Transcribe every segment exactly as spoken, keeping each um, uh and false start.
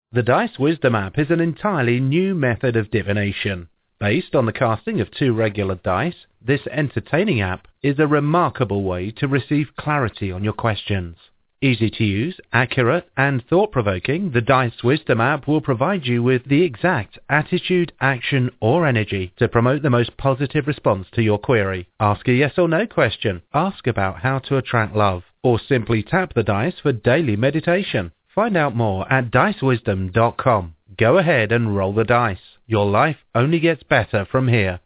The Dice Wisdom app is an entirely new method of divination. Based on the casting of two regular dice, this entertaining app is a remarkable way to receive clarity on your questions. Easy to use, accurate, and thought-provoking, the Dice Wisdom app will provide you with the exact attitude, action, or energy to promote the most positive response to your query. Ask a yes or no question, ask about how to attract love, or simply tap the dice for daily meditation. Find out more at dice wisdom dot com. Go ahead and roll the dice. Your life only gets better from here.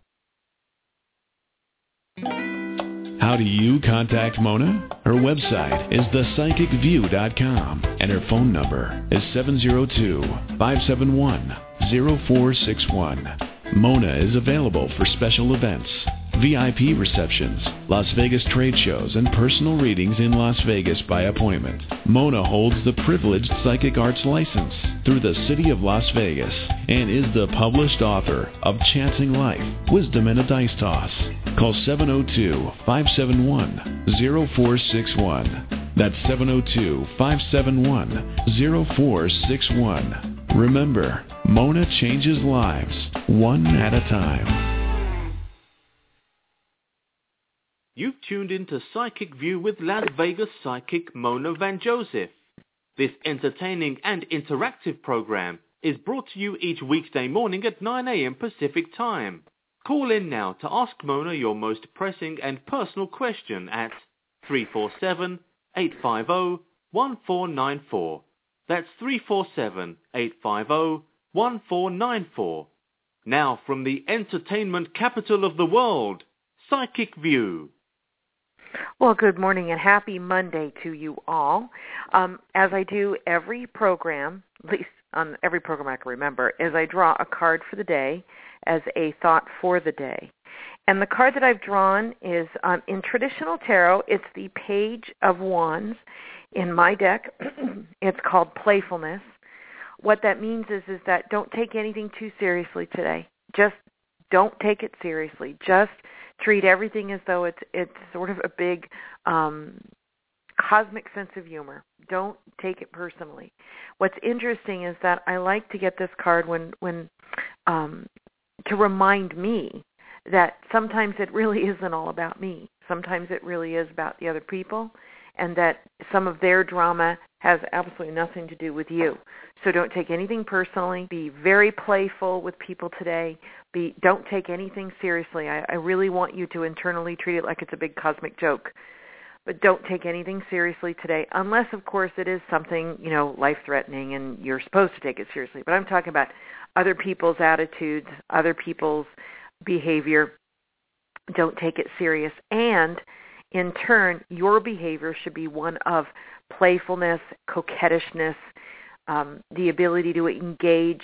How do you contact Mona? Her website is the psychic view dot com and her phone number is seven zero two, five seven one, zero four six one. Mona is available for special events, V I P receptions, Las Vegas trade shows, and personal readings in Las Vegas by appointment. Mona holds the privileged psychic arts license through the City of Las Vegas and is the published author of Chancing Life, Wisdom and a Dice Toss. Call seven zero two, five seven one, zero four six one. That's seven zero two, five seven one, zero four six one. Remember, Mona changes lives, one at a time. You've tuned into Psychic View with Las Vegas psychic Mona Van Joseph. This entertaining and interactive program is brought to you each weekday morning at nine a.m. Pacific Time. Call in now to ask Mona your most pressing and personal question at three four seven, eight five zero, one four nine four. That's three four seven, eight five zero, one four nine four. Now from the entertainment capital of the world, Psychic View. Well, good morning and happy Monday to you all. Um, as I do every program, at least on every program I can remember, is I draw a card for the day as a thought for the day. And the card that I've drawn is, um, in traditional tarot, it's the Page of Wands. In my deck, it's called Playfulness. What that means is, is that don't take anything too seriously today. Just don't take it seriously. Just treat everything as though it's it's sort of a big um, cosmic sense of humor. Don't take it personally. What's interesting is that I like to get this card when when um, to remind me that sometimes it really isn't all about me. Sometimes it really is about the other people, and that some of their drama has absolutely nothing to do with you. So don't take anything personally. Be very playful with people today. Be don't take anything seriously. I, I really want you to internally treat it like it's a big cosmic joke. But don't take anything seriously today, unless, of course, it is something, you know, life-threatening and you're supposed to take it seriously. But I'm talking about other people's attitudes, other people's behavior. Don't take it serious. And in turn, your behavior should be one of playfulness, coquettishness, um, the ability to engage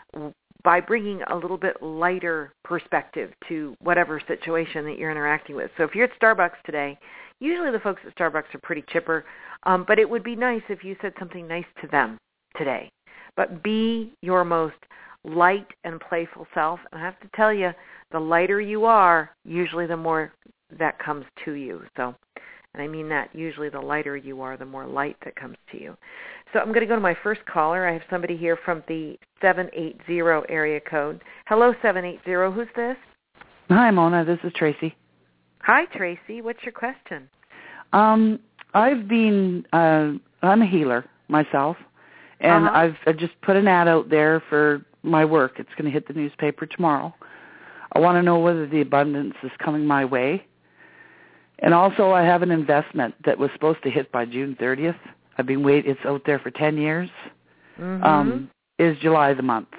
by bringing a little bit lighter perspective to whatever situation that you're interacting with. So if you're at Starbucks today, usually the folks at Starbucks are pretty chipper, um, but it would be nice if you said something nice to them today. But be your most light and playful self. And I have to tell you, the lighter you are, usually the more that comes to you. So, and I mean that usually the lighter you are, the more light that comes to you. So I'm going to go to my first caller. I have somebody here from the seven eight zero area code. Hello, seven eight zero. Who's this? Hi, Mona. This is Tracy. Hi, Tracy. What's your question? Um, I've been, uh, I'm a healer myself, and uh-huh. I've I just put an ad out there for my work. It's going to hit the newspaper tomorrow. I want to know whether the abundance is coming my way. And also, I have an investment that was supposed to hit by June thirtieth. I've been waiting. It's out there for ten years. Mm-hmm. Um, is July the month?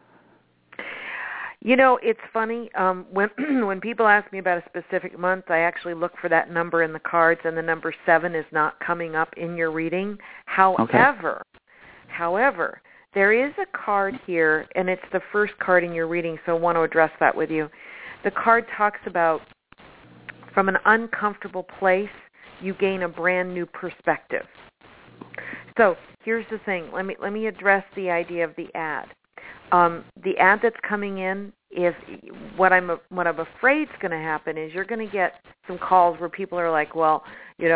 You know, it's funny. Um, when when people ask me about a specific month, I actually look for that number in the cards, and the number seven is not coming up in your reading. However, okay. however, there is a card here, and it's the first card in your reading, so I want to address that with you. The card talks about from an uncomfortable place, you gain a brand new perspective. So here's the thing. Let me let me address the idea of the ad. Um, the ad that's coming in, if what I'm what I'm afraid is going to happen is you're going to get some calls where people are like, well, you know,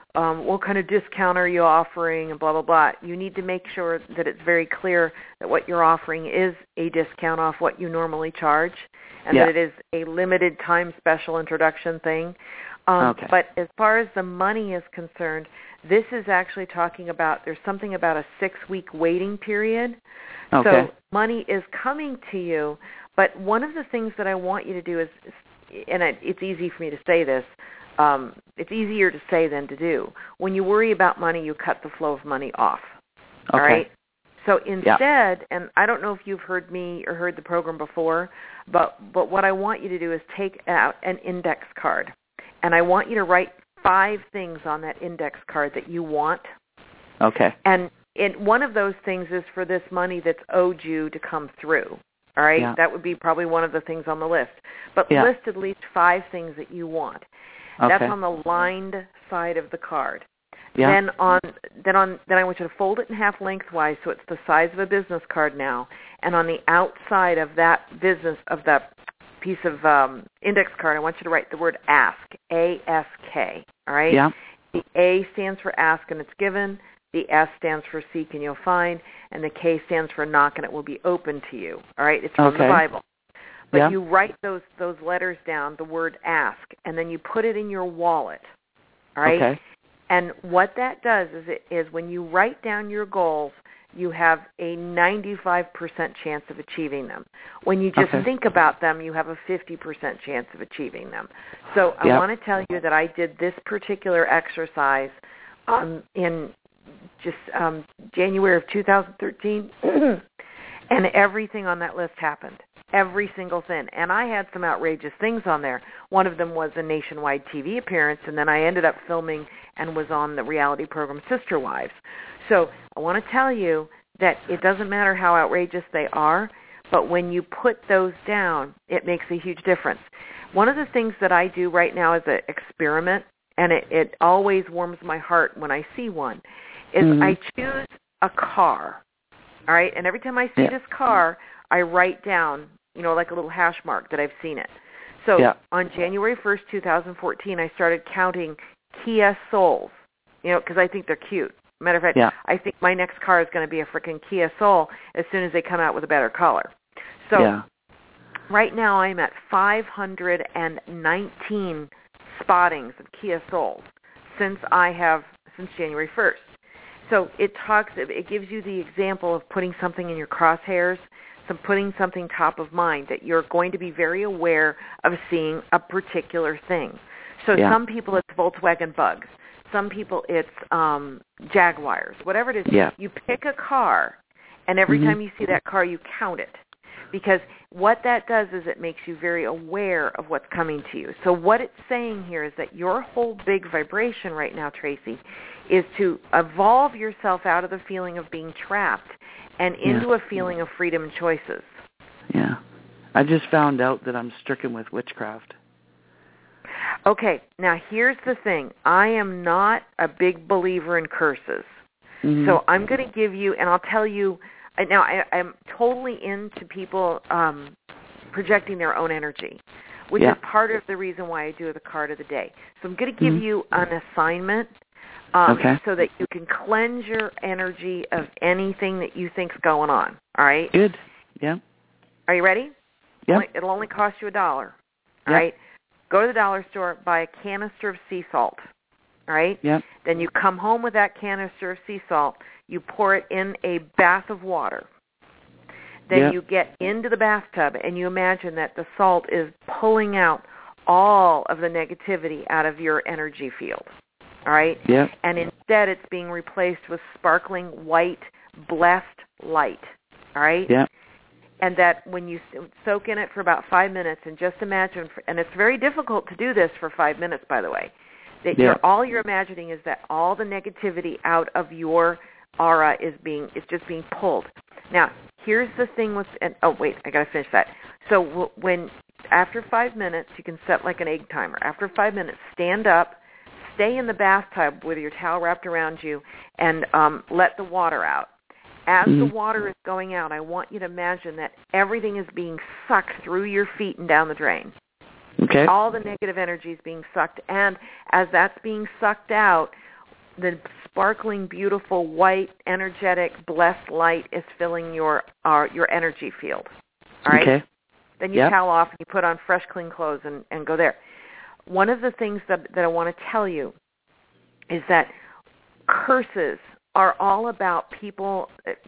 um, what kind of discount are you offering, and blah, blah, blah. You need to make sure that it's very clear that what you're offering is a discount off what you normally charge, and yeah. that it is a limited time special introduction thing. Um, okay. But as far as the money is concerned, this is actually talking about, there's something about a six-week waiting period. Okay. So money is coming to you, but one of the things that I want you to do is, and it's easy for me to say this, um, it's easier to say than to do. When you worry about money, you cut the flow of money off. Okay. All right? So instead, yeah. and I don't know if you've heard me or heard the program before, but, but what I want you to do is take out an index card. And I want you to write five things on that index card that you want. Okay. And it, one of those things is for this money that's owed you to come through. All right? Yeah. That would be probably one of the things on the list. But yeah. list at least five things that you want. Okay. That's on the lined side of the card. Yeah. Then on then on then I want you to fold it in half lengthwise so it's the size of a business card now. And on the outside of that business of that piece of um, index card, I want you to write the word ask, A S K, all right? Yeah. The A stands for ask and it's given, the S stands for seek and you'll find, and the K stands for knock and it will be open to you, all right? It's from okay. the Bible. But yeah. you write those those letters down, the word ask, and then you put it in your wallet, all right? Okay. And what that does is, it, is when you write down your goals, you have a ninety-five percent chance of achieving them. When you just okay. think about them, you have a fifty percent chance of achieving them. So I yep. want to tell you that I did this particular exercise um, in just um, January of two thousand thirteen, and everything on that list happened. Every single thing. And I had some outrageous things on there. One of them was a nationwide T V appearance, and then I ended up filming and was on the reality program Sister Wives. So I want to tell you that it doesn't matter how outrageous they are, but when you put those down, it makes a huge difference. One of the things that I do right now as an experiment, and it, it always warms my heart when I see one, is mm-hmm. I choose a car, all right? And every time I see yeah. this car, I write down, you know, like a little hash mark that I've seen it. So yeah. on January first, twenty fourteen, I started counting Kia Souls, you know, because I think they're cute. Matter of fact, yeah. I think my next car is going to be a freaking Kia Soul as soon as they come out with a better color. So yeah. right now I'm at five hundred nineteen spottings of Kia Souls since I have, since January first. So it talks, it gives you the example of putting something in your crosshairs, some putting something top of mind, that you're going to be very aware of seeing a particular thing. So yeah. some people it's Volkswagen Bugs. Some people it's um, Jaguars. Whatever it is, yeah. you pick a car, and every mm-hmm. time you see that car, you count it. Because what that does is it makes you very aware of what's coming to you. So what it's saying here is that your whole big vibration right now, Tracy, is to evolve yourself out of the feeling of being trapped and into yeah. a feeling of freedom and choices. Yeah. I just found out that I'm stricken with witchcraft. Okay, now here's the thing. I am not a big believer in curses. Mm-hmm. So I'm going to give you, and I'll tell you, now I, I'm totally into people um, projecting their own energy, which yeah. is part of the reason why I do the card of the day. So I'm going to give mm-hmm. you an assignment um, okay. so that you can cleanse your energy of anything that you think's going on, all right? Good, yeah. Are you ready? Yeah. It'll only cost you a dollar, all yep. right? Go to the dollar store, buy a canister of sea salt, all right? Yep. Then you come home with that canister of sea salt. You pour it in a bath of water. Then yep. you get into the bathtub, and you imagine that the salt is pulling out all of the negativity out of your energy field, all right? Yep. And instead it's being replaced with sparkling white, blessed light, all right? Yep. And that when you soak in it for about five minutes, and just imagine, and it's very difficult to do this for five minutes, by the way, that yeah. you're, all you're imagining is that all the negativity out of your aura is being is just being pulled. Now, here's the thing with, and oh wait, I got to finish that. So w- when after five minutes, you can set like an egg timer. After five minutes, stand up, stay in the bathtub with your towel wrapped around you, and um, let the water out. As mm-hmm. the water is going out, I want you to imagine that everything is being sucked through your feet and down the drain. Okay. All the negative energy is being sucked, and as that's being sucked out, the sparkling, beautiful, white, energetic, blessed light is filling your uh, your energy field. All right? Okay. Then you yep. towel off and you put on fresh, clean clothes and, and go there. One of the things that, that I want to tell you is that curses are all about people,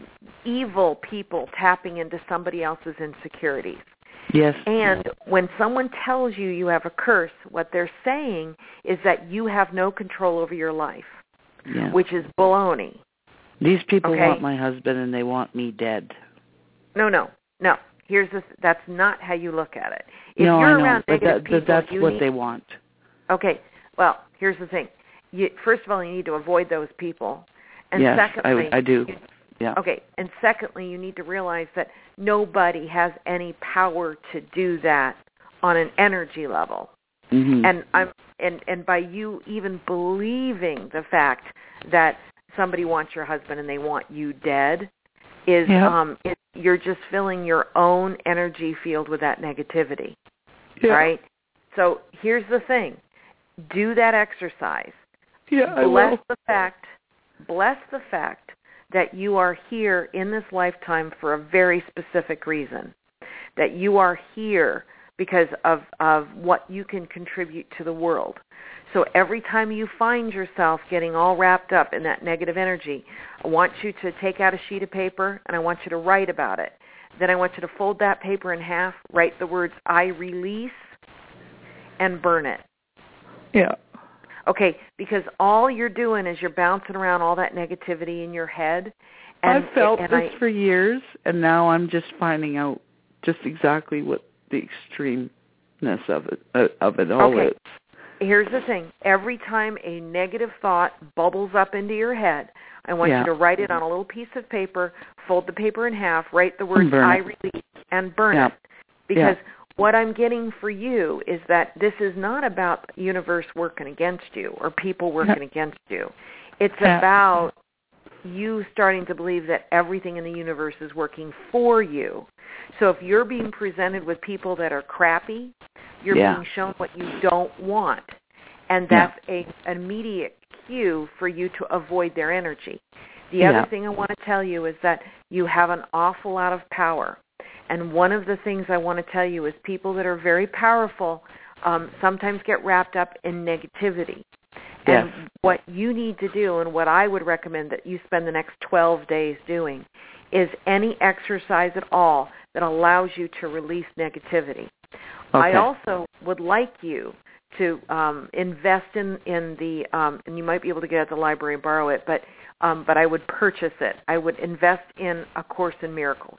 evil people tapping into somebody else's insecurities. Yes. And when someone tells you you have a curse, what they're saying is that you have no control over your life, yeah. which is baloney. These people okay? want my husband and they want me dead. No, no, no. Here's this, that's not how you look at it. If no, you're I know, around but, negative that, people, but that's you what need, they want. Okay, well, here's the thing. You, first of all, you need to avoid those people. And yes, secondly, I, I do. You, yeah. Okay, and secondly, you need to realize that nobody has any power to do that on an energy level. Mm-hmm. And I'm and, and by you even believing the fact that somebody wants your husband and they want you dead is yep. um it, you're just filling your own energy field with that negativity. Yep. Right? So here's the thing. Do that exercise. Yeah, I bless will. the fact bless the fact that you are here in this lifetime for a very specific reason. That you are here because of, of what you can contribute to the world. So every time you find yourself getting all wrapped up in that negative energy, I want you to take out a sheet of paper and I want you to write about it. Then I want you to fold that paper in half, write the words, I release, and burn it. Yeah. Okay, because all you're doing is you're bouncing around all that negativity in your head. And, I've felt and this I, for years, and now I'm just finding out just exactly what the extremeness of it uh, of it all okay. is. Here's the thing. Every time a negative thought bubbles up into your head, I want yeah. you to write it on a little piece of paper, fold the paper in half, write the words I release, and burn yeah. it. Because yeah. what I'm getting for you is that this is not about the universe working against you or people working yeah. against you. It's yeah. about you starting to believe that everything in the universe is working for you. So if you're being presented with people that are crappy, you're yeah. being shown what you don't want. And that's yeah. a, an immediate cue for you to avoid their energy. The yeah. other thing I want to tell you is that you have an awful lot of power. And one of the things I want to tell you is people that are very powerful um, sometimes get wrapped up in negativity. Yes. And what you need to do, and what I would recommend that you spend the next twelve days doing, is any exercise at all that allows you to release negativity. Okay. I also would like you to um, invest in, in the, um, and you might be able to get it at the library and borrow it, but um, but I would purchase it. I would invest in A Course in Miracles.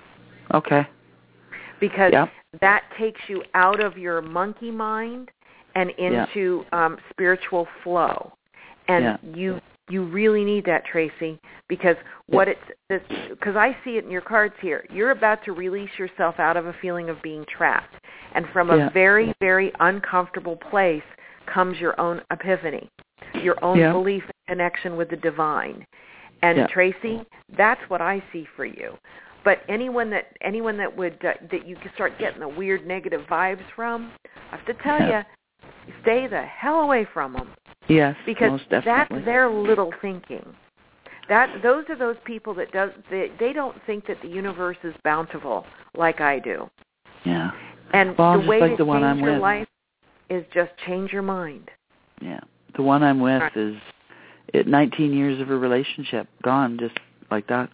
Okay. Because yep. that takes you out of your monkey mind and into yeah. um, spiritual flow. And yeah. you you really need that, Tracy, because what it's because I see it in your cards here. You're about to release yourself out of a feeling of being trapped. And from a yeah. very, very uncomfortable place comes your own epiphany, your own yeah. belief and connection with the divine. And yeah. Tracy, that's what I see for you. But anyone that anyone that would uh, that you could start getting the weird negative vibes from, I have to tell yeah. you, stay the hell away from them. Yes, because most definitely. That's their little thinking. That those are those people that does they, they don't think that the universe is bountiful like I do. Yeah. And well, the way like to the one change I'm your with. life is just change your mind. Yeah. The one I'm with right. is it nineteen years of a relationship gone just like that.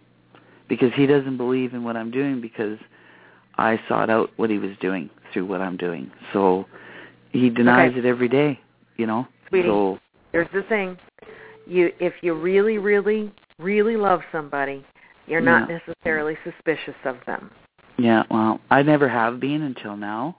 Because he doesn't believe in what I'm doing because I sought out what he was doing through what I'm doing. So he denies okay. it every day, you know. Sweetie, so, here's the thing. You, if you really, really, really love somebody, you're not yeah. necessarily suspicious of them. Yeah, well, I never have been until now.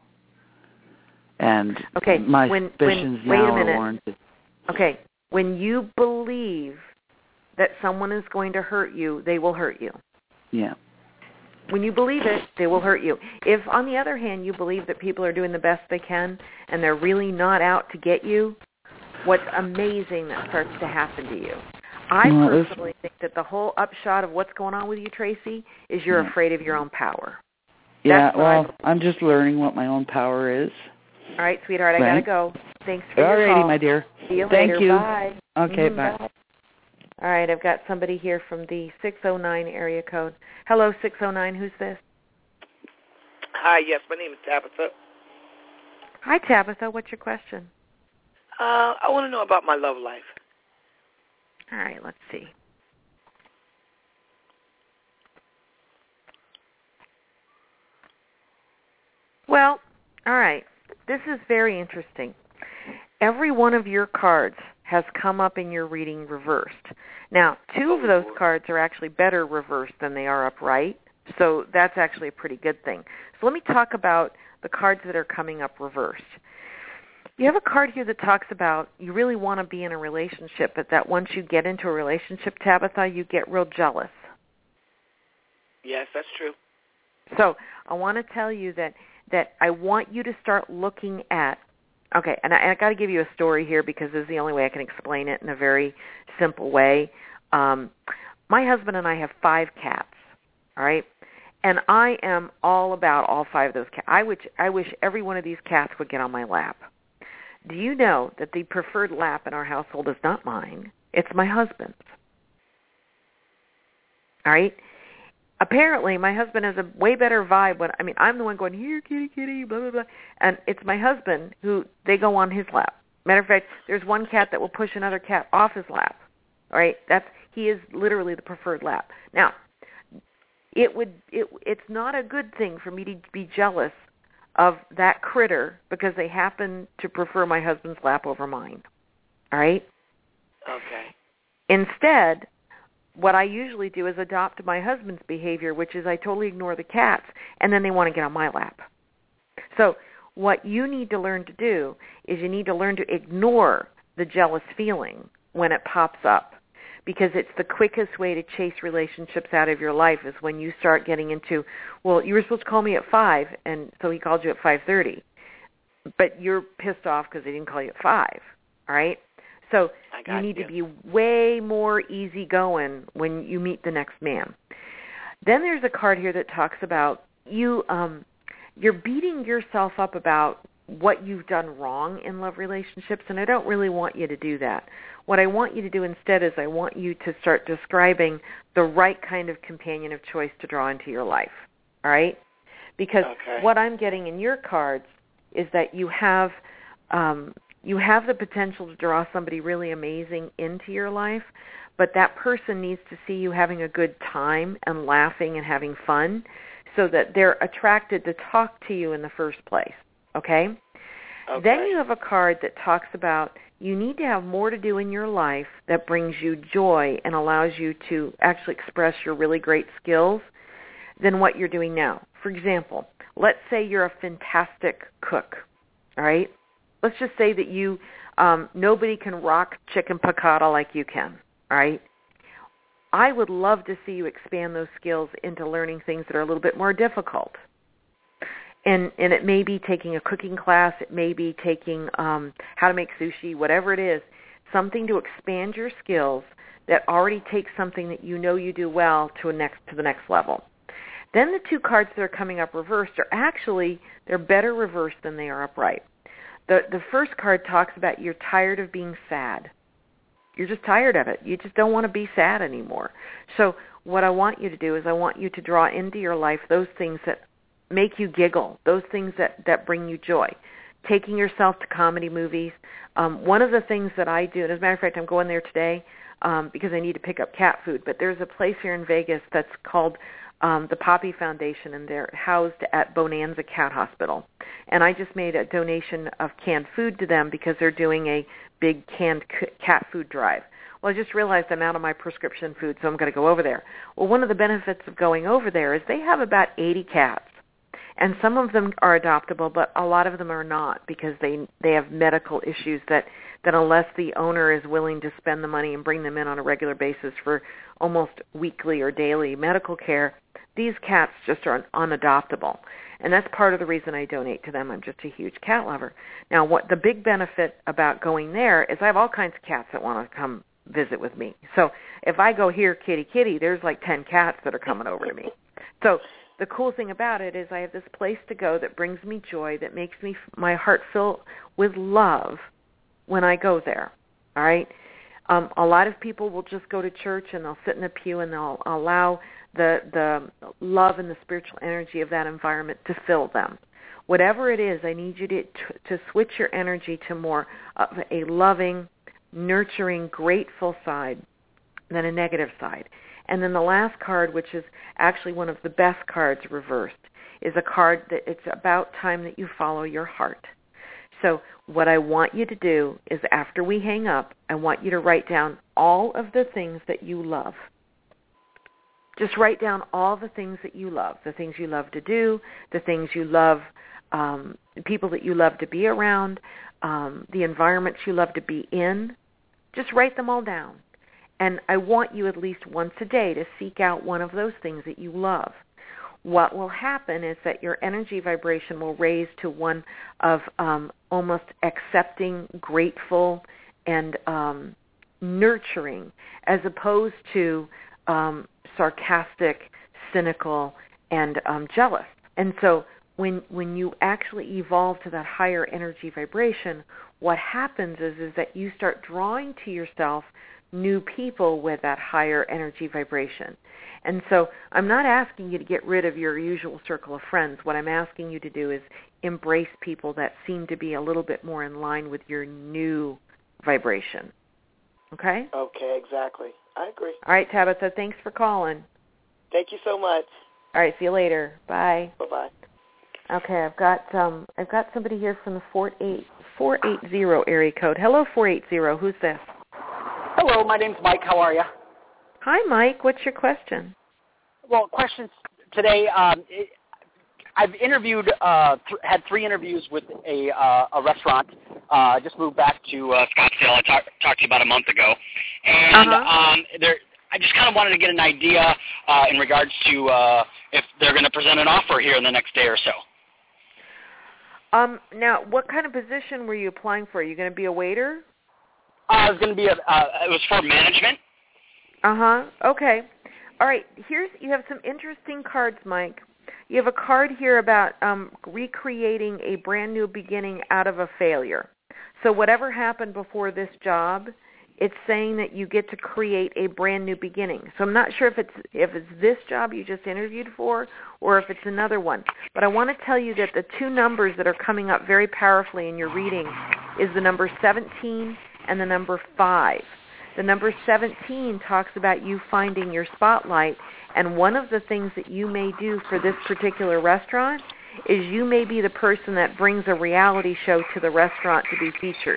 And okay, my when, suspicions when, now wait a minute. are warranted. Okay, when you believe that someone is going to hurt you, they will hurt you. Yeah. When you believe it, they will hurt you. If, on the other hand, you believe that people are doing the best they can and they're really not out to get you, what's amazing that starts to happen to you. I well, personally think that the whole upshot of what's going on with you, Tracy, is you're yeah. afraid of your own power. Yeah, That's what well, I I'm just learning what my own power is. All right, sweetheart, I right. got to go. Thanks for Alrighty, your call. my dear. See you Thank later. you. Bye. Okay, Mm, bye. bye. All right, I've got somebody here from the six oh nine area code. Hello, six oh nine. Who's this? Hi, yes, my name is Tabitha. Hi, Tabitha. What's your question? Uh, I want to know about my love life. All right, let's see. Well, all right. This is very interesting. Every one of your cards has come up in your reading reversed. Now, two of those cards are actually better reversed than they are upright, so that's actually a pretty good thing. So let me talk about the cards that are coming up reversed. You have a card here that talks about you really want to be in a relationship, but that once you get into a relationship, Tabitha, you get real jealous. Yes, that's true. So I want to tell you that, that I want you to start looking at, okay, and I, I got to give you a story here because this is the only way I can explain it in a very simple way. Um, my husband and I have five cats, all right? And I am all about all five of those cats. I wish, I wish every one of these cats would get on my lap. Do you know that the preferred lap in our household is not mine? It's my husband's. All right? Apparently, my husband has a way better vibe when, I mean, I'm the one going, here, kitty, kitty, blah, blah, blah. And it's my husband who, they go on his lap. Matter of fact, there's one cat that will push another cat off his lap. All right? That's, he is literally the preferred lap. Now, it would, it, it's not a good thing for me to be jealous of that critter because they happen to prefer my husband's lap over mine. All right? Okay. Instead, what I usually do is adopt my husband's behavior, which is I totally ignore the cats, and then they want to get on my lap. So what you need to learn to do is you need to learn to ignore the jealous feeling when it pops up, because it's the quickest way to chase relationships out of your life is when you start getting into, well, you were supposed to call me at five, and so he called you at five thirty. But you're pissed off because he didn't call you at five, all right? So you need you. to be way more easygoing when you meet the next man. Then there's a card here that talks about you, um, you're beating yourself up about what you've done wrong in love relationships, and I don't really want you to do that. What I want you to do instead is I want you to start describing the right kind of companion of choice to draw into your life, all right? Because okay. what I'm getting in your cards is that you have um, you have the potential to draw somebody really amazing into your life, but that person needs to see you having a good time and laughing and having fun so that they're attracted to talk to you in the first place, okay? Okay. Then you have a card that talks about you need to have more to do in your life that brings you joy and allows you to actually express your really great skills than what you're doing now. For example, let's say you're a fantastic cook, all right? Let's just say that you, um, nobody can rock chicken piccata like you can, all right? I would love to see you expand those skills into learning things that are a little bit more difficult. And and it may be taking a cooking class, it may be taking um, how to make sushi, whatever it is, something to expand your skills that already takes something that you know you do well to a next to the next level. Then the two cards that are coming up reversed are actually, they're better reversed than they are upright. The the first card talks about you're tired of being sad. You're just tired of it. You just don't want to be sad anymore. So what I want you to do is I want you to draw into your life those things that make you giggle, those things that, that bring you joy. Taking yourself to comedy movies. Um, one of the things that I do, and as a matter of fact, I'm going there today um, because I need to pick up cat food, but there's a place here in Vegas that's called um, the Poppy Foundation, and they're housed at Bonanza Cat Hospital. And I just made a donation of canned food to them because they're doing a big canned c- cat food drive. Well, I just realized I'm out of my prescription food, so I'm going to go over there. Well, one of the benefits of going over there is they have about eighty cats. And some of them are adoptable, but a lot of them are not because they they have medical issues that, that unless the owner is willing to spend the money and bring them in on a regular basis for almost weekly or daily medical care, these cats just are unadoptable. And that's part of the reason I donate to them. I'm just a huge cat lover. Now, what the big benefit about going there is I have all kinds of cats that want to come visit with me. So if I go here, kitty, kitty, there's like ten cats that are coming over to me. So the cool thing about it is I have this place to go that brings me joy, that makes me my heart fill with love when I go there. All right? Um, a lot of people will just go to church and they'll sit in a pew and they'll allow the the love and the spiritual energy of that environment to fill them. Whatever it is, I need you to to switch your energy to more of a loving, nurturing, grateful side than a negative side. And then the last card, which is actually one of the best cards reversed, is a card that it's about time that you follow your heart. So what I want you to do is after we hang up, I want you to write down all of the things that you love. Just write down all the things that you love, the things you love to do, the things you love, um, the people that you love to be around, um, the environments you love to be in. Just write them all down. And I want you at least once a day to seek out one of those things that you love. What will happen is that your energy vibration will raise to one of um, almost accepting, grateful, and um, nurturing, as opposed to um, sarcastic, cynical, and um, jealous. And so when when you actually evolve to that higher energy vibration, what happens is, is that you start drawing to yourself new people with that higher energy vibration. And so I'm not asking you to get rid of your usual circle of friends. What I'm asking you to do is embrace people that seem to be a little bit more in line with your new vibration. Okay? Okay, exactly. I agree. All right, Tabitha, thanks for calling. Thank you so much. All right, see you later. Bye. Bye-bye. Okay, I've got um I've got somebody here from the four eight four eight zero area code. Hello, four eight zero. Who's this? Hello, my name's Mike. How are you? Hi, Mike. What's your question? Well, questions today. Um, it, I've interviewed, uh, th- had three interviews with a uh, a restaurant. Uh, I just moved back to uh, Scottsdale. I talked talked to you about a month ago, and uh-huh. um, there. I just kind of wanted to get an idea uh, in regards to uh, if they're going to present an offer here in the next day or so. Um. Now, what kind of position were you applying for? Are you going to be a waiter? Uh, it was going to be a. Uh, it was for management. Uh huh. Okay. All right. Here's you have some interesting cards, Mike. You have a card here about um, recreating a brand new beginning out of a failure. So whatever happened before this job, it's saying that you get to create a brand new beginning. So I'm not sure if it's if it's this job you just interviewed for or if it's another one. But I want to tell you that the two numbers that are coming up very powerfully in your reading is the number seventeen and the number five. The number seventeen talks about you finding your spotlight, and one of the things that you may do for this particular restaurant is you may be the person that brings a reality show to the restaurant to be featured.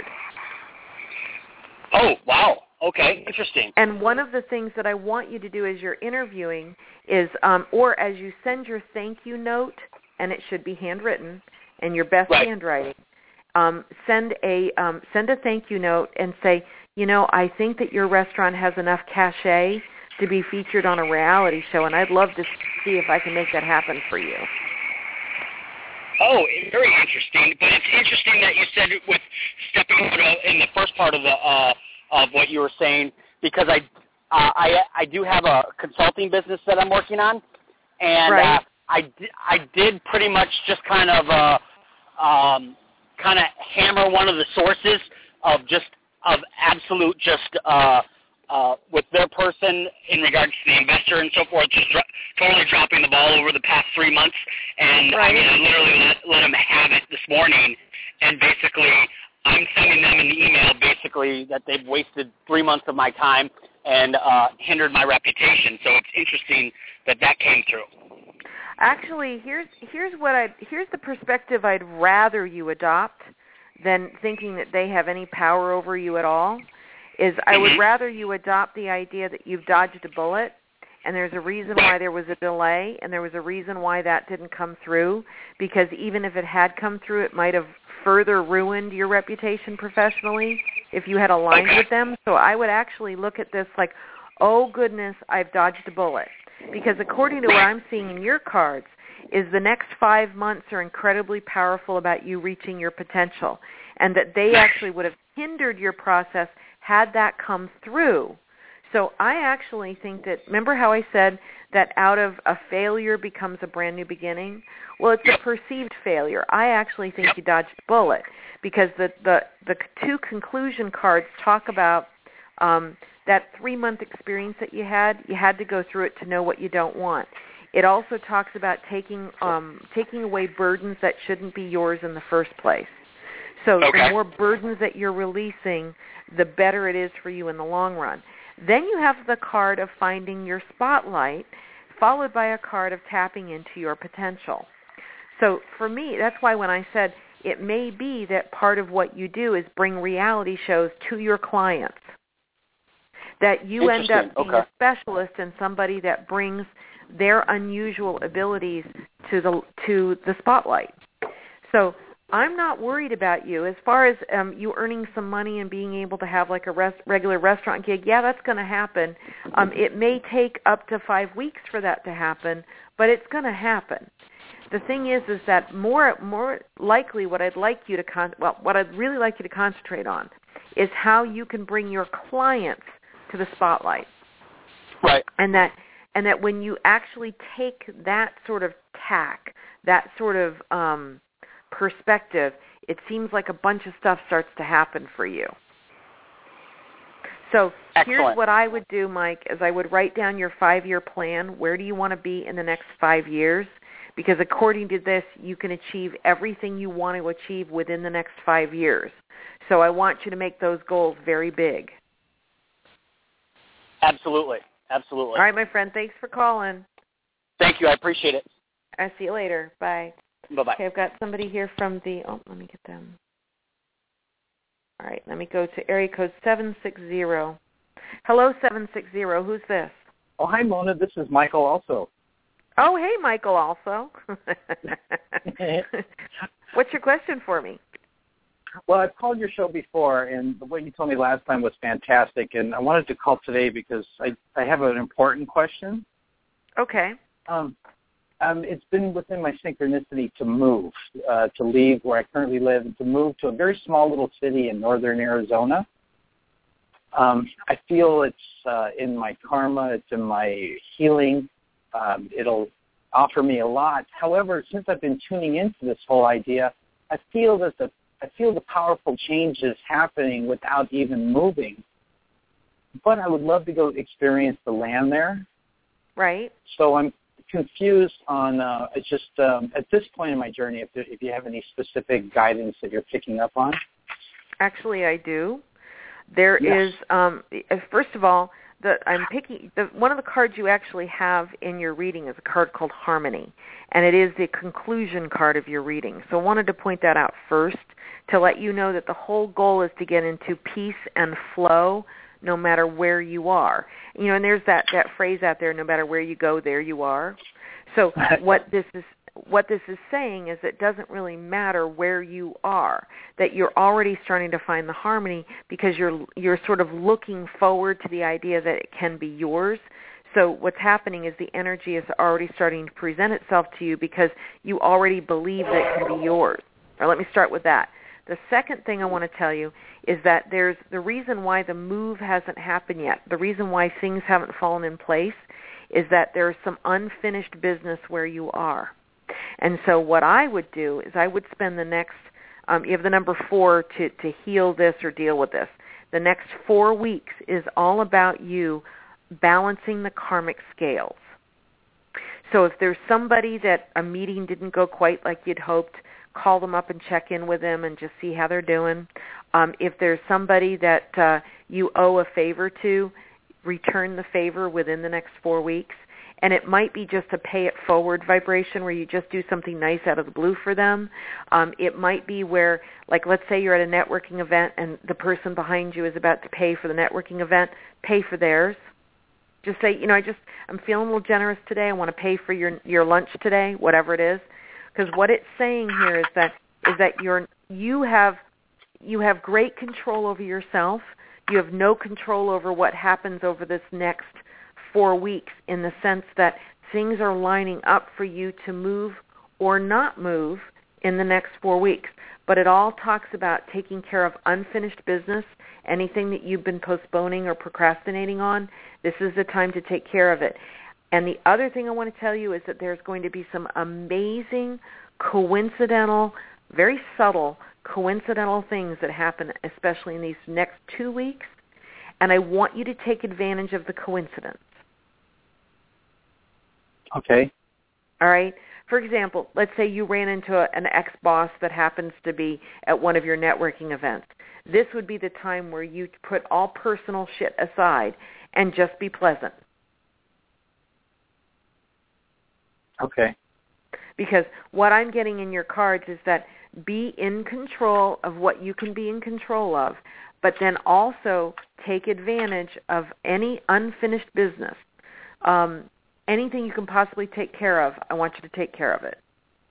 Oh, wow. Okay, interesting. And one of the things that I want you to do as you're interviewing is, um, or as you send your thank you note, and it should be handwritten, and your best right. handwriting, um, send a um, send a thank you note and say, you know, I think that your restaurant has enough cachet to be featured on a reality show, and I'd love to see if I can make that happen for you. Oh, very interesting. But it's interesting that you said with stepping out in the first part of the uh, of what you were saying, because I uh, I I do have a consulting business that I'm working on, and right. uh, I di- I did pretty much just kind of uh, um, kind of hammer one of the sources of just of absolute just uh, uh, with their person in regards to the investor and so forth, just dro- totally dropping the ball over the past three months. And right. I mean, I literally let, let them have it this morning, and basically I'm sending them an email basically that they've wasted three months of my time and uh, hindered my reputation. So it's interesting that that came through. Actually, here's here's what I here's the perspective I'd rather you adopt than thinking that they have any power over you at all. Is I mm-hmm. would rather you adopt the idea that you've dodged a bullet, and there's a reason why there was a delay, and there was a reason why that didn't come through, because even if it had come through, it might have further ruined your reputation professionally if you had aligned okay. with them. So I would actually look at this like, oh, goodness, I've dodged a bullet. Because according to what I'm seeing in your cards, is the next five months are incredibly powerful about you reaching your potential, and that they actually would have hindered your process had that come through. So I actually think that, remember how I said that out of a failure becomes a brand new beginning? Well, it's a perceived failure. I actually think you dodged a bullet because the, the, the two conclusion cards talk about Um, that three-month experience that you had, you had to go through it to know what you don't want. It also talks about taking um, taking away burdens that shouldn't be yours in the first place. So okay. the more burdens that you're releasing, the better it is for you in the long run. Then you have the card of finding your spotlight, followed by a card of tapping into your potential. So for me, that's why when I said it may be that part of what you do is bring reality shows to your clients, that you end up being okay. a specialist and somebody that brings their unusual abilities to the to the spotlight. So I'm not worried about you. As far as um, you earning some money and being able to have like a res- regular restaurant gig, yeah, that's going to happen. Um, it may take up to five weeks for that to happen, but it's going to happen. The thing is, is that more more likely, what I'd like you to con- well, what I'd really like you to concentrate on is how you can bring your clients to the spotlight. Right. And that and that when you actually take that sort of tack, that sort of um, perspective, it seems like a bunch of stuff starts to happen for you. So Excellent. Here's what I would do, Mike, is I would write down your five-year plan. Where do you want to be in the next five years? Because according to this, you can achieve everything you want to achieve within the next five years. So I want you to make those goals very big. Absolutely. Absolutely. All right, my friend. Thanks for calling. Thank you. I appreciate it. I'll see you later. Bye. Bye-bye. Okay, I've got somebody here from the, oh, let me get them. All right, let me go to area code seven six zero. Hello, seven six zero. Who's this? Oh, hi, Mona. This is Michael also. Oh, hey, Michael also. What's your question for me? Well, I've called your show before, and what you told me last time was fantastic, and I wanted to call today because I, I have an important question. Okay. Um, um, it's been within my synchronicity to move, uh, to leave where I currently live, and to move to a very small little city in northern Arizona. Um, I feel it's uh, in my karma, it's in my healing. Um, it'll offer me a lot. However, since I've been tuning into this whole idea, I feel that the I feel the powerful changes happening without even moving. But I would love to go experience the land there. Right. So I'm confused on, uh, it's just um, at this point in my journey, if, there, if you have any specific guidance that you're picking up on. Actually, I do. There yes. is, um, first of all, the, I'm picking the, one of the cards you actually have in your reading is a card called Harmony, and it is the conclusion card of your reading. So I wanted to point that out first to let you know that the whole goal is to get into peace and flow no matter where you are. You know, and there's that, that phrase out there, no matter where you go, there you are. So what this is what this is saying is it doesn't really matter where you are, that you're already starting to find the harmony because you're you're sort of looking forward to the idea that it can be yours. So what's happening is the energy is already starting to present itself to you because you already believe that it can be yours. Or let me start with that. The second thing I want to tell you is that there's the reason why the move hasn't happened yet, the reason why things haven't fallen in place is that there's some unfinished business where you are. And so what I would do is I would spend the next, um, you have the number four to, to heal this or deal with this. The next four weeks is all about you balancing the karmic scales. So if there's somebody that a meeting didn't go quite like you'd hoped, call them up and check in with them and just see how they're doing. Um, if there's somebody that uh, you owe a favor to, return the favor within the next four weeks. And it might be just a pay-it-forward vibration where you just do something nice out of the blue for them. Um, it might be where, like, let's say you're at a networking event and the person behind you is about to pay for the networking event, pay for theirs. Just say, you know, I just, I'm feeling a little generous today. I want to pay for your your lunch today, whatever it is. Because what it's saying here is that is that you're you have you have great control over yourself. You have no control over what happens over this next four weeks in the sense that things are lining up for you to move or not move in the next four weeks. But it all talks about taking care of unfinished business, anything that you've been postponing or procrastinating on. This is the time to take care of it. And the other thing I want to tell you is that there's going to be some amazing, coincidental, very subtle, coincidental things that happen, especially in these next two weeks. and I want you to take advantage of the coincidence. Okay. All right? For example, let's say you ran into a, an ex-boss that happens to be at one of your networking events. This would be the time where you put all personal shit aside and just be pleasant. Okay. Because what I'm getting in your cards is that be in control of what you can be in control of, but then also take advantage of any unfinished business. Um, anything you can possibly take care of, I want you to take care of it.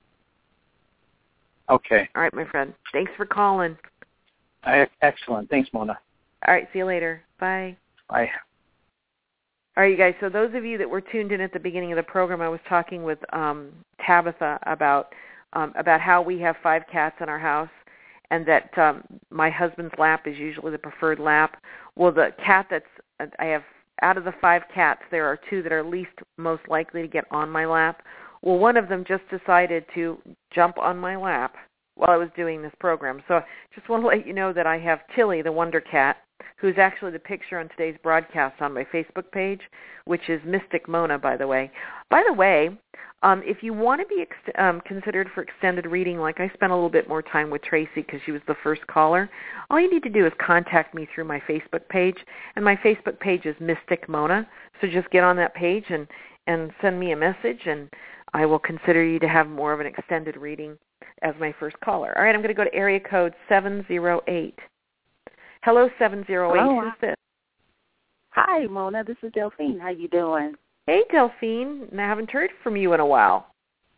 Okay. All right, my friend. Thanks for calling. I, excellent. Thanks, Mona. All right, see you later. Bye. Bye. All right, you guys, so those of you that were tuned in at the beginning of the program, I was talking with um, Tabitha about um, about how we have five cats in our house and that um, my husband's lap is usually the preferred lap. Well, the cat that's, I have, out of the five cats, there are two that are least most likely to get on my lap. Well, one of them just decided to jump on my lap while I was doing this program. So I just want to let you know that I have Tilly, the Wonder Cat, who's actually the picture on today's broadcast on my Facebook page, which is Mystic Mona, by the way. By the way, um, if you want to be ex- um, considered for extended reading, like I spent a little bit more time with Tracy because she was the first caller, all you need to do is contact me through my Facebook page, and my Facebook page is Mystic Mona. So just get on that page and, and send me a message, and I will consider you to have more of an extended reading as my first caller. All right, I'm going to go to area code seven zero eight. Hello, seven zero eight. Hello. Who's this? Hi, Mona. This is Delphine. How you doing? Hey, Delphine. I haven't heard from you in a while.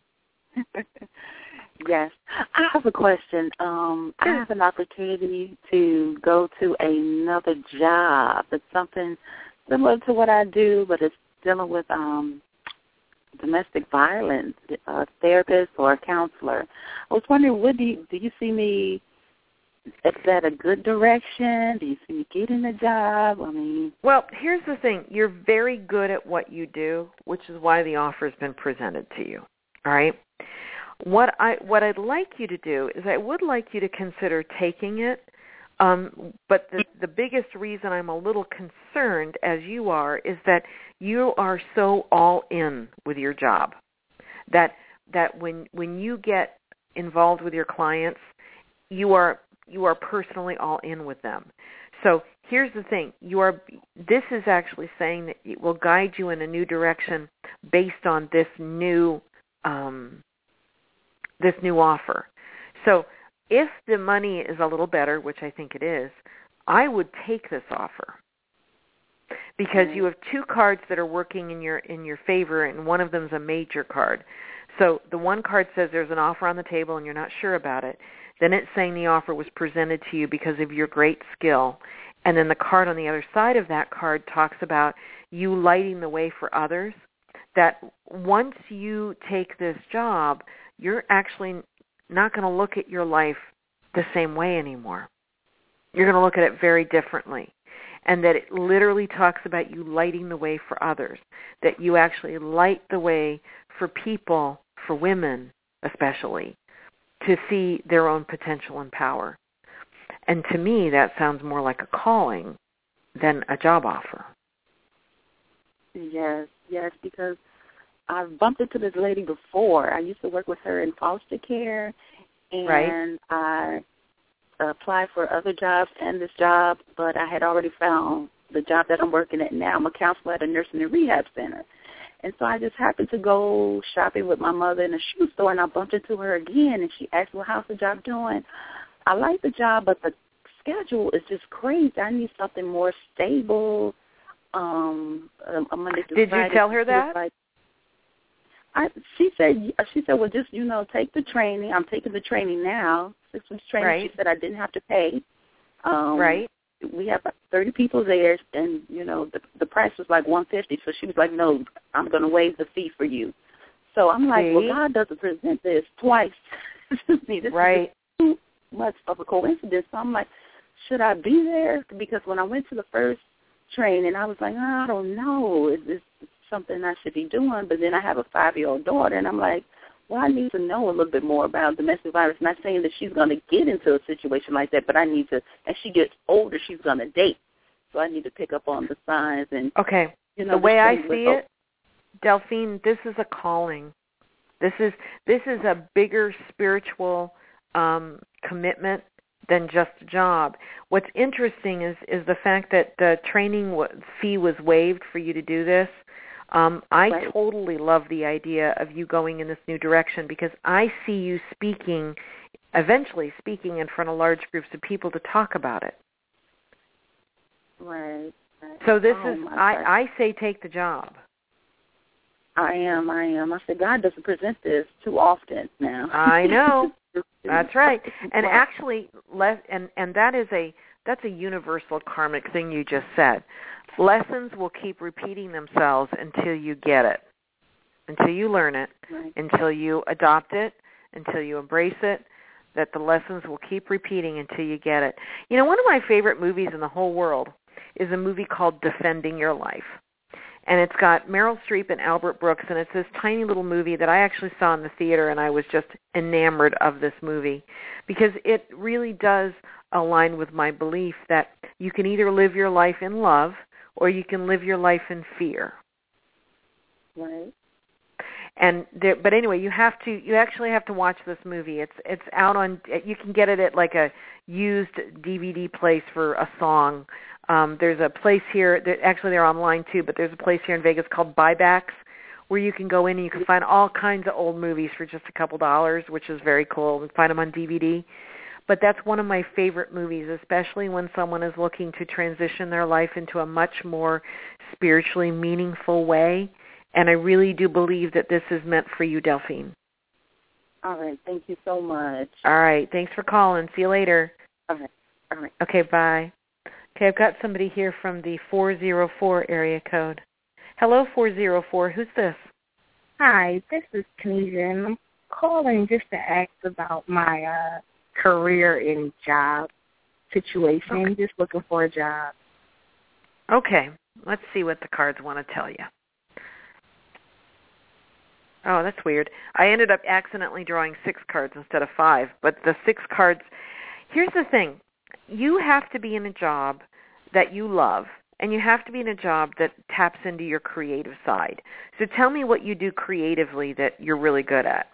Yes. I have a question. Um, I have an opportunity to go to another job. It's something similar to what I do, but it's dealing with um, domestic violence, a therapist or a counselor. I was wondering, what do you, do you see me, is that a good direction? Do you see me getting a job? I mean, well, here's the thing. You're very good at what you do, which is why the offer has been presented to you. All right? What I what I'd like you to do is I would like you to consider taking it. Um, but the, the biggest reason I'm a little concerned, as you are, is that you are so all in with your job that that when when you get involved with your clients, you are you are personally all in with them. So here's the thing: you are. This is actually saying that it will guide you in a new direction based on this new um, this new offer. So if the money is a little better, which I think it is, I would take this offer because you have two cards that are working in your in your favor, and one of them is a major card. So the one card says there's an offer on the table and you're not sure about it. Then it's saying the offer was presented to you because of your great skill. And then the card on the other side of that card talks about you lighting the way for others, that once you take this job, you're actually not going to look at your life the same way anymore. You're going to look at it very differently. And that it literally talks about you lighting the way for others, that you actually light the way for people, for women especially, to see their own potential and power. And to me, that sounds more like a calling than a job offer. Yes, yes, because I've bumped into this lady before. I used to work with her in foster care, and right. I applied for other jobs and this job, but I had already found the job that I'm working at now. I'm a counselor at a nursing and rehab center. And so I just happened to go shopping with my mother in a shoe store, and I bumped into her again, and she asked, well, how's the job doing? I like the job, but the schedule is just crazy. I need something more stable. Um, I'm gonna Did you tell her that? Like, I, she said, she said, well, just, you know, take the training. I'm taking the training now, six weeks training. Right. She said I didn't have to pay. Um, right. We have thirty people there, and, you know, the the price was like one hundred fifty dollars. So she was like, no, I'm going to waive the fee for you. So I'm like, See? well, God doesn't present this twice to me. This right. is too much of a coincidence. So I'm like, should I be there? Because when I went to the first training, I was like, oh, I don't know. Is this something I should be doing? But then I have a five-year-old daughter, and I'm like, well, I need to know a little bit more about domestic violence. Not saying that she's going to get into a situation like that, but I need to, as she gets older, she's going to date. so I need to pick up on the signs and. Okay. You know, the way I just see with- it, Delphine, this is a calling. This is this is a bigger spiritual um, commitment than just a job. What's interesting is is the fact that the training w- fee was waived for you to do this. Um, I Right. totally love the idea of you going in this new direction because I see you speaking, eventually speaking in front of large groups of people to talk about it. Right. right. So this oh, is, my I, God. I say take the job. I am, I am. I said, God doesn't present this too often now. I know. That's right. And Well, actually, le- and, and that is a, that's a universal karmic thing you just said. Lessons will keep repeating themselves until you get it, until you learn it, right. until you adopt it, until you embrace it, that the lessons will keep repeating until you get it. You know, one of my favorite movies in the whole world is a movie called Defending Your Life. And it's got Meryl Streep and Albert Brooks, and it's this tiny little movie that I actually saw in the theater, and I was just enamored of this movie because it really does align with my belief that you can either live your life in love or you can live your life in fear. Right. And there, but anyway, you have to. You actually have to watch this movie. It's it's out on. You can get it at like a used D V D place for a song. Um, there's a place here. That, actually, they're online too. But there's a place here in Vegas called Buybacks, where you can go in and you can find all kinds of old movies for just a couple dollars, which is very cool. And find them on D V D. But that's one of my favorite movies, especially when someone is looking to transition their life into a much more spiritually meaningful way. And I really do believe that this is meant for you, Delphine. All right. Thank you so much. All right. Thanks for calling. See you later. All right. All right. Okay, bye. Okay, I've got somebody here from the four oh four area code. Hello, four oh four. Who's this? Hi, this is Tanisha, and I'm calling just to ask about my uh, career and job situation. Okay. Just looking for a job. Okay. Let's see what the cards want to tell you. Oh, that's weird. I ended up accidentally drawing six cards instead of five, but the six cards, here's the thing. You have to be in a job that you love, and you have to be in a job that taps into your creative side. So tell me what you do creatively that you're really good at.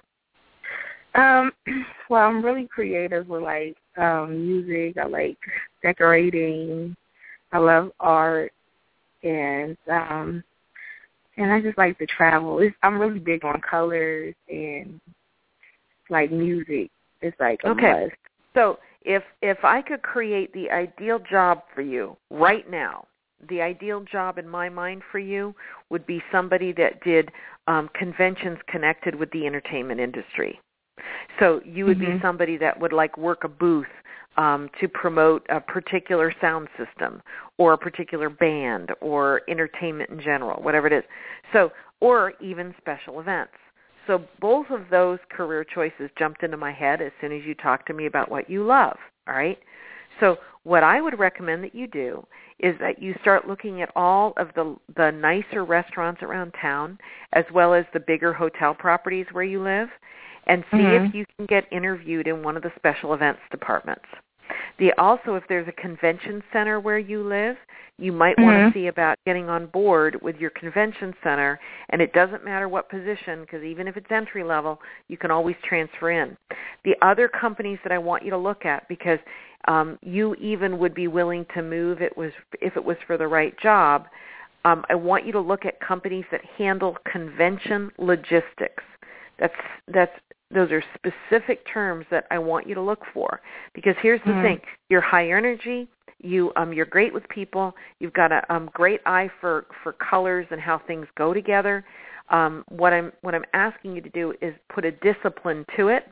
Um, well, I'm really creative with, like, um, music. I like decorating. I love art, and um And I just like to travel. It's, I'm really big on colors and, like, music. It's like a Okay. must. So if if I could create the ideal job for you right now, the ideal job in my mind for you would be somebody that did um, conventions connected with the entertainment industry. So you would Mhm. be somebody that would, like, work a booth um, to promote a particular sound system or a particular band or entertainment in general, whatever it is. So, or even special events. So both of those career choices jumped into my head as soon as you talked to me about what you love, all right? So what I would recommend that you do is that you start looking at all of the the nicer restaurants around town as well as the bigger hotel properties where you live and see Mhm. if you can get interviewed in one of the special events departments. The also, if there's a convention center where you live, you might want Mhm. to see about getting on board with your convention center, and it doesn't matter what position, because even if it's entry level, you can always transfer in. The other companies that I want you to look at, because um, you even would be willing to move it was if it was for the right job, um, I want you to look at companies that handle convention logistics. That's that's those are specific terms that I want you to look for. Because here's the Mhm. thing: you're high energy. You um you're great with people. You've got a um great eye for, for colors and how things go together. Um, what I'm what I'm asking you to do is put a discipline to it.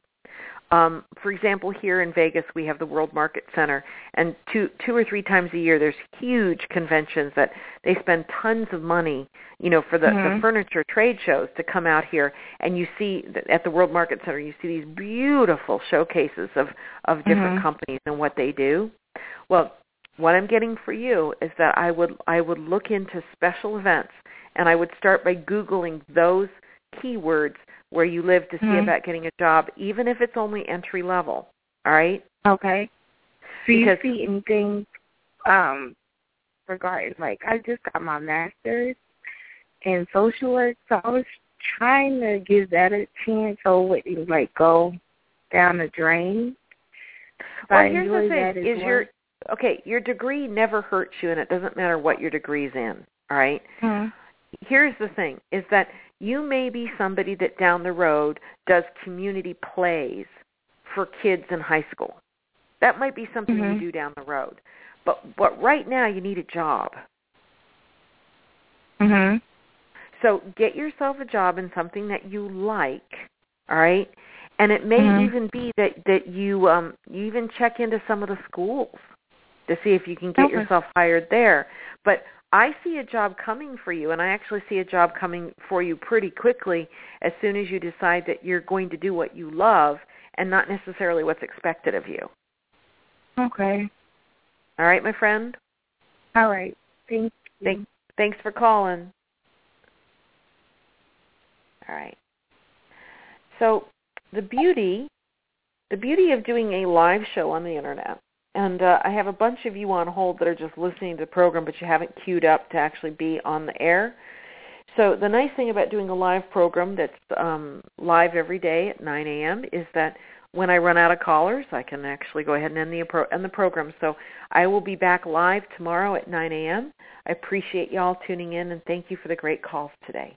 Um, for example, here in Vegas, we have the World Market Center, and two, two or three times a year, there's huge conventions that they spend tons of money, you know, for the, Mhm. the furniture trade shows to come out here. And you see that at the World Market Center, you see these beautiful showcases of, of different Mhm. companies and what they do. Well, what I'm getting for you is that I would I would look into special events, and I would start by Googling those keywords where you live to see Mhm. about getting a job, even if it's only entry level. All right? Okay. Do you Because- see anything um, regarding, like, I just got my master's in social work, so I was trying to give that a chance so it would, like, go down the drain. Well, I here's enjoy the that thing, as is well. your, okay, your degree never hurts you, and it doesn't matter what your degree's in, all right? Hmm. Here's the thing, is that you may be somebody that down the road does community plays for kids in high school. That might be something Mm-hmm. you do down the road. But but right now you need a job. Mm-hmm. So get yourself a job in something that you like, all right? And it may Mhm. even be that, that you um you even check into some of the schools to see if you can get Okay. yourself hired there. But I see a job coming for you, and I actually see a job coming for you pretty quickly as soon as you decide that you're going to do what you love and not necessarily what's expected of you. Okay. All right, my friend? All right. Thank you. Thank, thanks for calling. All right. So the beauty, the beauty of doing a live show on the Internet, and uh, I have a bunch of you on hold that are just listening to the program, but you haven't queued up to actually be on the air. So the nice thing about doing a live program that's um, live every day at nine a.m. is that when I run out of callers, I can actually go ahead and end the, appro- end the program. So I will be back live tomorrow at nine a.m. I appreciate y'all tuning in, and thank you for the great calls today.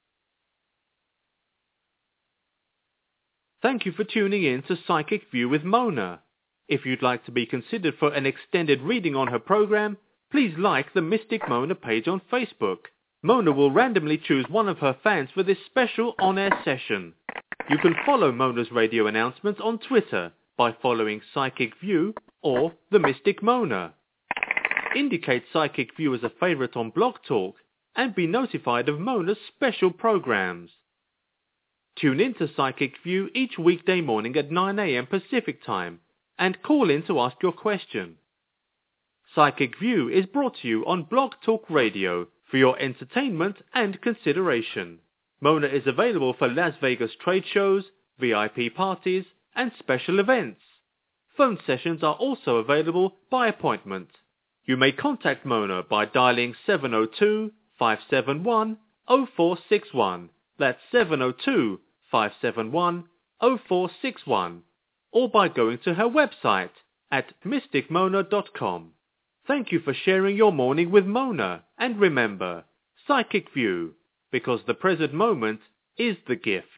Thank you for tuning in to Psychic View with Mona. If you'd like to be considered for an extended reading on her program, please like the Mystic Mona page on Facebook. Mona will randomly choose one of her fans for this special on-air session. You can follow Mona's radio announcements on Twitter by following Psychic View or The Mystic Mona. Indicate Psychic View as a favorite on Blog Talk and be notified of Mona's special programs. Tune in to Psychic View each weekday morning at nine a.m. Pacific Time and call in to ask your question. Psychic View is brought to you on Blog Talk Radio for your entertainment and consideration. Mona is available for Las Vegas trade shows, V I P parties, and special events. Phone sessions are also available by appointment. You may contact Mona by dialing seven oh two, five seven one, oh four six one. That's seven oh two, five seven one, oh four six one. Or by going to her website at mystic mona dot com. Thank you for sharing your morning with Mona. And remember, Psychic View, because the present moment is the gift.